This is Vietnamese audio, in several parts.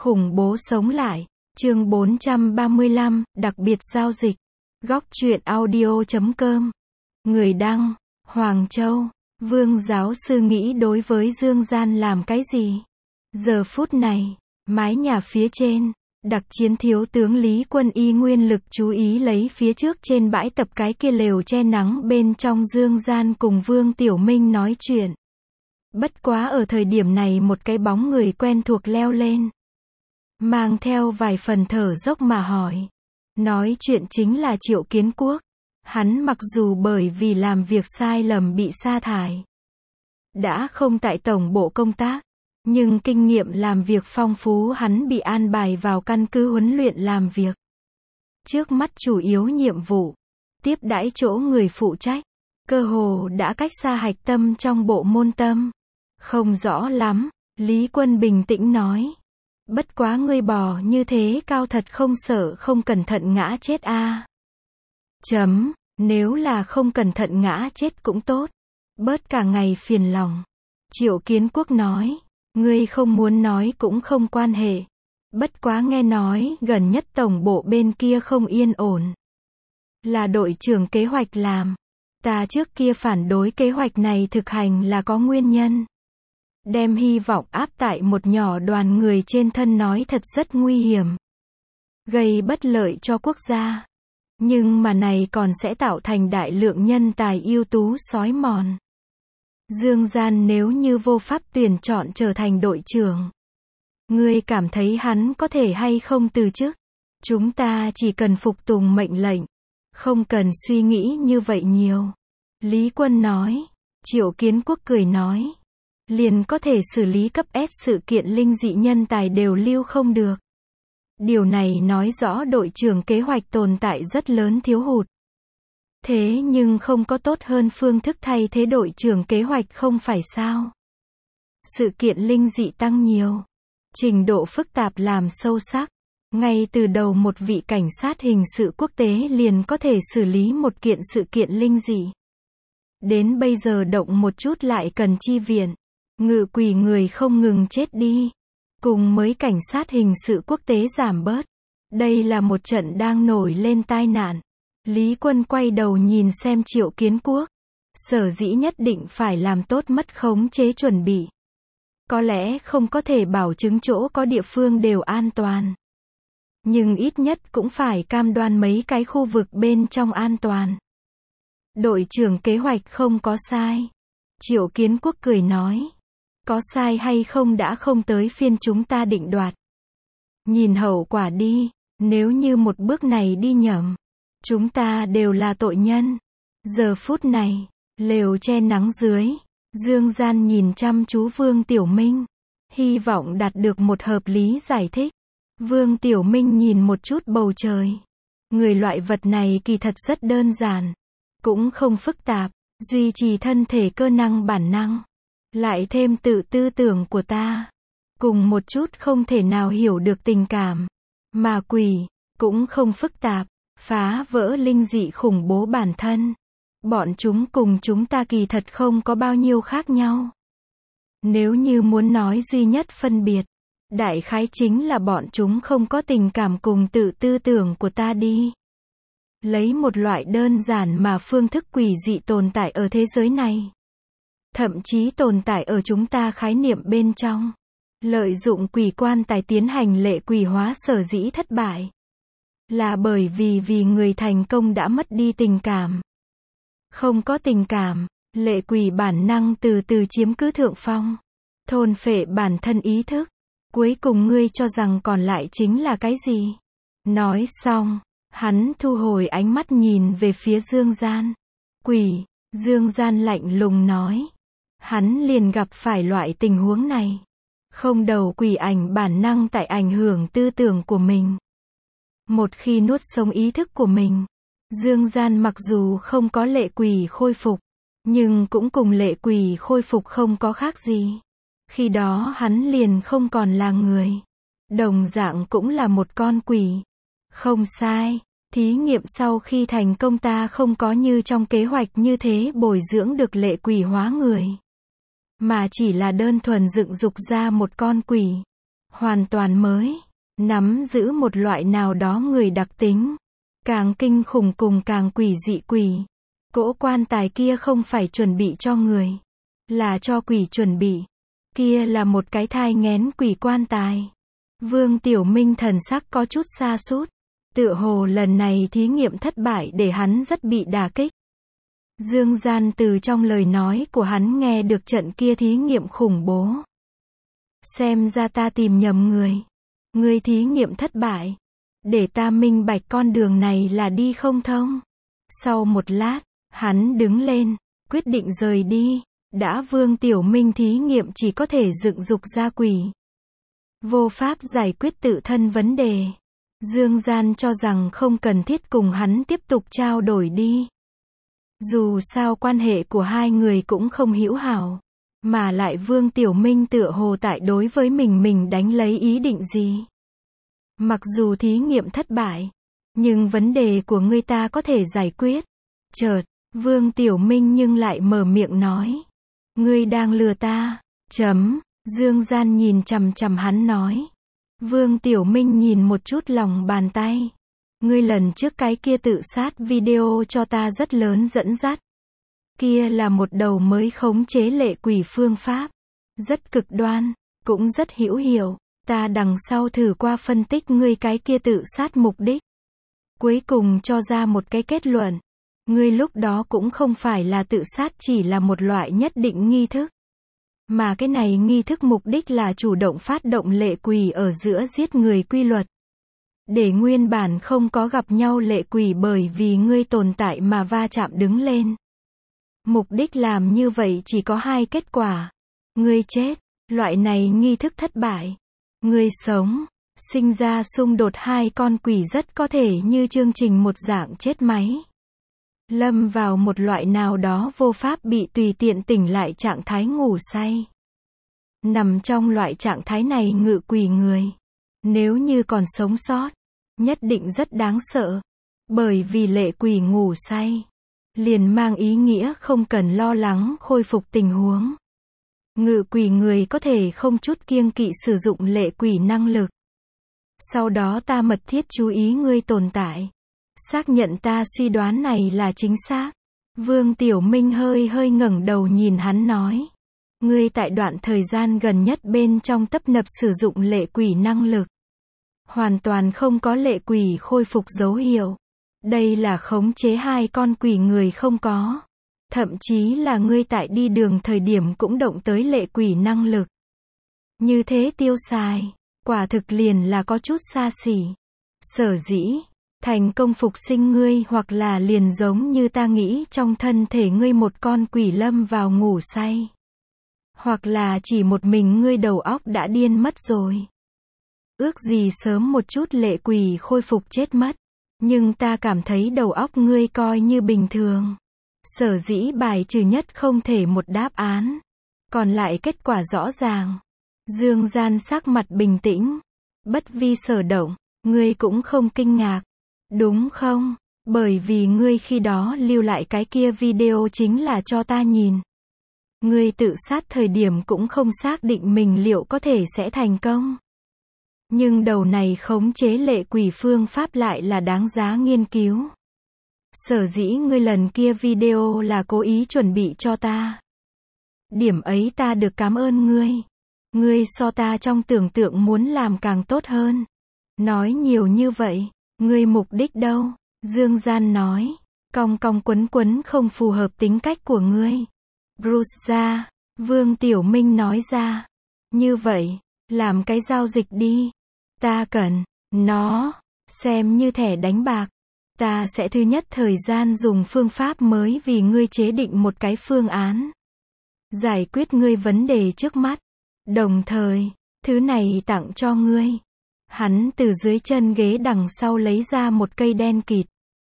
Khủng bố sống lại. Chương 435, đặc biệt giao dịch. Góc truyện audio.com. Người đăng, Hoàng Châu. Vương giáo sư nghĩ đối với Dương Gian làm cái gì? Giờ phút này, mái nhà phía trên, đặc chiến thiếu tướng Lý Quân y nguyên lực chú ý lấy phía trước trên bãi tập cái kia lều che nắng bên trong Dương Gian cùng Vương Tiểu Minh nói chuyện. Bất quá ở thời điểm này một cái bóng người quen thuộc leo lên. Mang theo vài phần thở dốc mà hỏi. Nói chuyện chính là Triệu Kiến Quốc. Hắn mặc dù bởi vì làm việc sai lầm bị sa thải, đã không tại tổng bộ công tác, nhưng kinh nghiệm làm việc phong phú hắn bị an bài vào căn cứ huấn luyện làm việc. Trước mắt chủ yếu nhiệm vụ, tiếp đãi chỗ người phụ trách, cơ hồ đã cách xa hạch tâm trong bộ môn tâm. Không rõ lắm, Lý Quân bình tĩnh nói. Bất quá ngươi bò như thế cao thật không sợ không cẩn thận ngã chết a. Nếu là không cẩn thận ngã chết cũng tốt. Bớt cả ngày phiền lòng. Triệu Kiến Quốc nói. Ngươi không muốn nói cũng không quan hệ. Bất quá nghe nói gần nhất tổng bộ bên kia không yên ổn. Là đội trưởng kế hoạch làm. Ta trước kia phản đối kế hoạch này thực hành là có nguyên nhân. Đem hy vọng áp tại một nhỏ đoàn người trên thân nói thật rất nguy hiểm. Gây bất lợi cho quốc gia. Nhưng mà này còn sẽ tạo thành đại lượng nhân tài ưu tú xói mòn. Dương Gian nếu như vô pháp tuyển chọn trở thành đội trưởng. Ngươi cảm thấy hắn có thể hay không từ chức? Chúng ta chỉ cần phục tùng mệnh lệnh. Không cần suy nghĩ như vậy nhiều. Lý Quân nói. Triệu Kiến Quốc cười nói. Liền có thể xử lý cấp S sự kiện linh dị nhân tài đều lưu không được. Điều này nói rõ đội trưởng kế hoạch tồn tại rất lớn thiếu hụt. Thế nhưng không có tốt hơn phương thức thay thế đội trưởng kế hoạch không phải sao? Sự kiện linh dị tăng nhiều. Trình độ phức tạp làm sâu sắc. Ngay từ đầu một vị cảnh sát hình sự quốc tế liền có thể xử lý một kiện sự kiện linh dị. Đến bây giờ động một chút lại cần chi viện. Ngự quỷ người không ngừng chết đi. Cùng mới cảnh sát hình sự quốc tế giảm bớt. Đây là một trận đang nổi lên tai nạn. Lý Quân quay đầu nhìn xem Triệu Kiến Quốc. Sở dĩ nhất định phải làm tốt mất khống chế chuẩn bị. Có lẽ không có thể bảo chứng chỗ có địa phương đều an toàn. Nhưng ít nhất cũng phải cam đoan mấy cái khu vực bên trong an toàn. Đội trưởng kế hoạch không có sai. Triệu Kiến Quốc cười nói. Có sai hay không đã không tới phiên chúng ta định đoạt. Nhìn hậu quả đi, nếu như một bước này đi nhầm, chúng ta đều là tội nhân. Giờ phút này, lều che nắng dưới, Dương Gian nhìn chăm chú Vương Tiểu Minh, hy vọng đạt được một hợp lý giải thích. Vương Tiểu Minh nhìn một chút bầu trời. Người loại vật này kỳ thật rất đơn giản, cũng không phức tạp, duy trì thân thể cơ năng bản năng. Lại thêm tự tư tưởng của ta. Cùng một chút không thể nào hiểu được tình cảm. Mà quỷ, cũng không phức tạp, phá vỡ linh dị khủng bố bản thân. Bọn chúng cùng chúng ta kỳ thật không có bao nhiêu khác nhau. Nếu như muốn nói duy nhất phân biệt, đại khái chính là bọn chúng không có tình cảm cùng tự tư tưởng của ta đi. Lấy một loại đơn giản mà phương thức quỷ dị tồn tại ở thế giới này. Thậm chí tồn tại ở chúng ta khái niệm bên trong. Lợi dụng quỷ quan tài tiến hành lệ quỷ hóa sở dĩ thất bại. Là bởi vì người thành công đã mất đi tình cảm. Không có tình cảm, lệ quỷ bản năng từ từ chiếm cứ thượng phong. Thôn phệ bản thân ý thức. Cuối cùng ngươi cho rằng còn lại chính là cái gì? Nói xong, hắn thu hồi ánh mắt nhìn về phía Dương Gian. Quỷ, Dương Gian lạnh lùng nói. Hắn liền gặp phải loại tình huống này. Không đầu quỷ ảnh bản năng tại ảnh hưởng tư tưởng của mình. Một khi nuốt sống ý thức của mình, Dương Gian mặc dù không có lệ quỷ khôi phục, nhưng cũng cùng lệ quỷ khôi phục không có khác gì. Khi đó hắn liền không còn là người. Đồng dạng cũng là một con quỷ. Không sai, thí nghiệm sau khi thành công ta không có như trong kế hoạch như thế bồi dưỡng được lệ quỷ hóa người. Mà chỉ là đơn thuần dựng dục ra một con quỷ. hoàn toàn mới, nắm giữ một loại nào đó người đặc tính, càng kinh khủng cùng càng quỷ dị quỷ. Cỗ quan tài kia không phải chuẩn bị cho người, là cho quỷ chuẩn bị. Kia là một cái thai nghén quỷ quan tài. Vương Tiểu Minh thần sắc có chút sa sút, tựa hồ lần này thí nghiệm thất bại để hắn rất bị đả kích. Dương Gian từ trong lời nói của hắn nghe được trận kia thí nghiệm khủng bố. Xem ra ta tìm nhầm người. Người thí nghiệm thất bại. Để ta minh bạch con đường này là đi không thông. Sau một lát, hắn đứng lên, quyết định rời đi. Đã Vương Tiểu Minh thí nghiệm chỉ có thể dựng dục ra quỷ. Vô pháp giải quyết tự thân vấn đề. Dương Gian cho rằng không cần thiết cùng hắn tiếp tục trao đổi đi. Dù sao quan hệ của hai người cũng không hữu hảo. Mà lại Vương Tiểu Minh tựa hồ tại đối với mình đánh lấy ý định gì. Mặc dù thí nghiệm thất bại, nhưng vấn đề của ngươi ta có thể giải quyết. Chợt, Vương Tiểu Minh nhưng lại mở miệng nói. Ngươi đang lừa ta. Dương Gian nhìn chằm chằm hắn nói. Vương Tiểu Minh nhìn một chút lòng bàn tay. Ngươi lần trước cái kia tự sát video cho ta rất lớn dẫn dắt. Kia là một đầu mới khống chế lệ quỷ phương pháp. Rất cực đoan, cũng rất hữu hiệu. Ta đằng sau thử qua phân tích ngươi cái kia tự sát mục đích. Cuối cùng cho ra một cái kết luận. Ngươi lúc đó cũng không phải là tự sát, chỉ là một loại nhất định nghi thức. Mà cái này nghi thức mục đích là chủ động phát động lệ quỷ ở giữa giết người quy luật. Để nguyên bản không có gặp nhau lệ quỷ bởi vì ngươi tồn tại mà va chạm đứng lên. Mục đích làm như vậy chỉ có hai kết quả. Ngươi chết, loại này nghi thức thất bại. Ngươi sống, sinh ra xung đột hai con quỷ rất có thể như chương trình một dạng chết máy. Lâm vào một loại nào đó vô pháp bị tùy tiện tỉnh lại trạng thái ngủ say. Nằm trong loại trạng thái này ngự quỷ người. Nếu như còn sống sót, nhất định rất đáng sợ. Bởi vì lệ quỷ ngủ say, liền mang ý nghĩa không cần lo lắng khôi phục tình huống. Ngự quỷ người có thể không chút kiêng kỵ sử dụng lệ quỷ năng lực. Sau đó ta mật thiết chú ý ngươi tồn tại. Xác nhận ta suy đoán này là chính xác. Vương Tiểu Minh hơi ngẩng đầu nhìn hắn nói. Ngươi tại đoạn thời gian gần nhất bên trong tấp nập sử dụng lệ quỷ năng lực. Hoàn toàn không có lệ quỷ khôi phục dấu hiệu. Đây là khống chế hai con quỷ người không có. Thậm chí là ngươi tại đi đường thời điểm cũng động tới lệ quỷ năng lực. Như thế tiêu xài, quả thực liền là có chút xa xỉ. Sở dĩ thành công phục sinh ngươi hoặc là liền giống như ta nghĩ trong thân thể ngươi một con quỷ lâm vào ngủ say. Hoặc là chỉ một mình ngươi đầu óc đã điên mất rồi. Ước gì sớm một chút lệ quỷ khôi phục chết mất. Nhưng ta cảm thấy đầu óc ngươi coi như bình thường. Sở dĩ bài trừ nhất không thể một đáp án. Còn lại kết quả rõ ràng. Dương Gian sắc mặt bình tĩnh. Bất vi sở động. Ngươi cũng không kinh ngạc. Đúng không? Bởi vì ngươi khi đó lưu lại cái kia video chính là cho ta nhìn. Ngươi tự sát thời điểm cũng không xác định mình liệu có thể sẽ thành công. Nhưng đầu này khống chế lệ quỷ phương pháp lại là đáng giá nghiên cứu. Sở dĩ ngươi lần kia video là cố ý chuẩn bị cho ta. Điểm ấy ta được cảm ơn ngươi. Ngươi so ta trong tưởng tượng muốn làm càng tốt hơn. Nói nhiều như vậy, ngươi mục đích đâu? Dương Gian nói, cong cong quấn quấn không phù hợp tính cách của ngươi. Bruce ra, Vương Tiểu Minh nói ra. Như vậy, làm cái giao dịch đi. Ta cần nó, xem như thẻ đánh bạc. Ta sẽ thứ nhất thời gian dùng phương pháp mới vì ngươi chế định một cái phương án. Giải quyết ngươi vấn đề trước mắt. Đồng thời, thứ này tặng cho ngươi. Hắn từ dưới chân ghế đằng sau lấy ra một cây đen kịt.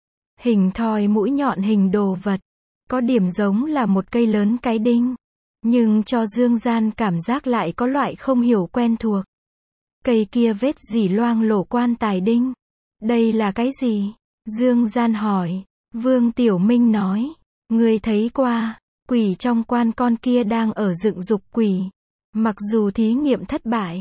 Hình thoi mũi nhọn hình đồ vật. Có điểm giống là một cây lớn cái đinh. Nhưng cho Dương Gian cảm giác lại có loại không hiểu quen thuộc. Cây kia vết dỉ loang lổ quan tài đinh. Đây là cái gì? Dương Gian hỏi. Vương Tiểu Minh nói. Ngươi thấy qua, quỷ trong quan con kia đang ở dựng dục quỷ. Mặc dù thí nghiệm thất bại,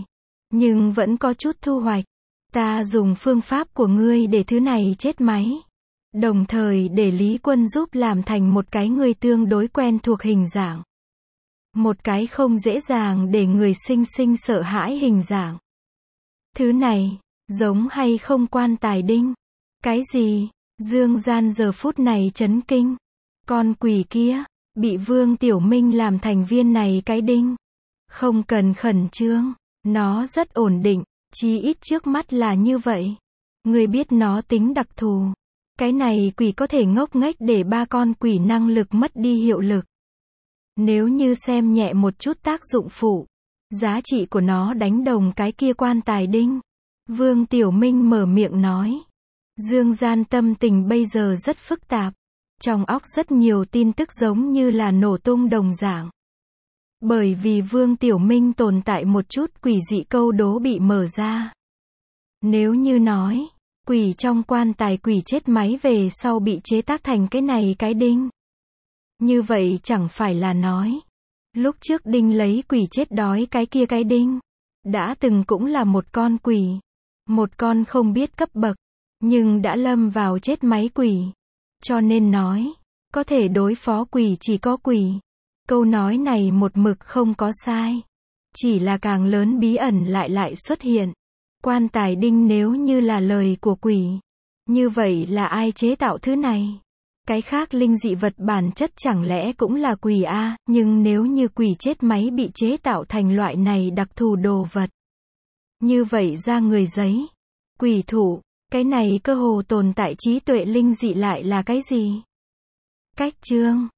nhưng vẫn có chút thu hoạch. Ta dùng phương pháp của ngươi để thứ này chết máy. Đồng thời để Lý Quân giúp làm thành một cái ngươi tương đối quen thuộc hình dạng. Một cái không dễ dàng để người sinh sinh sợ hãi hình dạng. Thứ này, giống hay không quan tài đinh? Cái gì? Dương Gian giờ phút này chấn kinh. Con quỷ kia, bị Vương Tiểu Minh làm thành viên này cái đinh. Không cần khẩn trương, nó rất ổn định, chí ít trước mắt là như vậy. Ngươi biết nó tính đặc thù. Cái này quỷ có thể ngốc nghếch để 3 con quỷ năng lực mất đi hiệu lực. Nếu như xem nhẹ một chút tác dụng phụ, giá trị của nó đánh đồng cái kia quan tài đinh. Vương Tiểu Minh mở miệng nói. Dương Gian tâm tình bây giờ rất phức tạp. Trong óc rất nhiều tin tức giống như là nổ tung đồng dạng. Bởi vì Vương Tiểu Minh tồn tại một chút quỷ dị câu đố bị mở ra. Nếu như nói, quỷ trong quan tài quỷ chết máy về sau bị chế tác thành cái này cái đinh. Như vậy chẳng phải là nói, lúc trước đinh lấy quỷ chết đói cái kia cái đinh, đã từng cũng là một con quỷ. Một con không biết cấp bậc, nhưng đã lâm vào chết máy quỷ. Cho nên nói, có thể đối phó quỷ chỉ có quỷ. Câu nói này một mực không có sai. Chỉ là càng lớn bí ẩn lại xuất hiện. Quan tài đinh nếu như là lời của quỷ. Như vậy là ai chế tạo thứ này? Cái khác linh dị vật bản chất chẳng lẽ cũng là quỷ a? Nhưng nếu như quỷ chết máy bị chế tạo thành loại này đặc thù đồ vật. Như vậy ra người giấy. Quỷ thủ, cái này cơ hồ tồn tại trí tuệ linh dị lại là cái gì? Cách chương